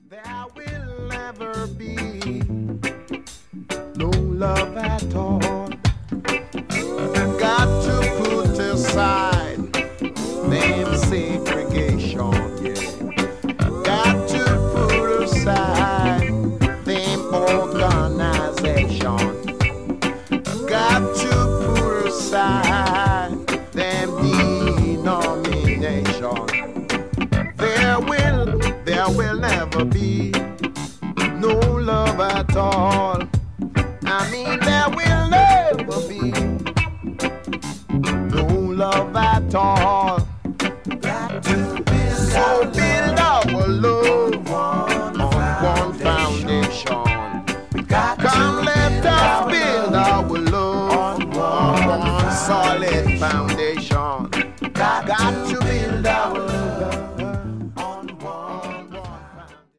There will never be no love at all. Got to put aside them segregation, yeah. Got to put aside them organization. Got to put aside them denomination. There will never be no love at all. I mean, there will never be no love at all.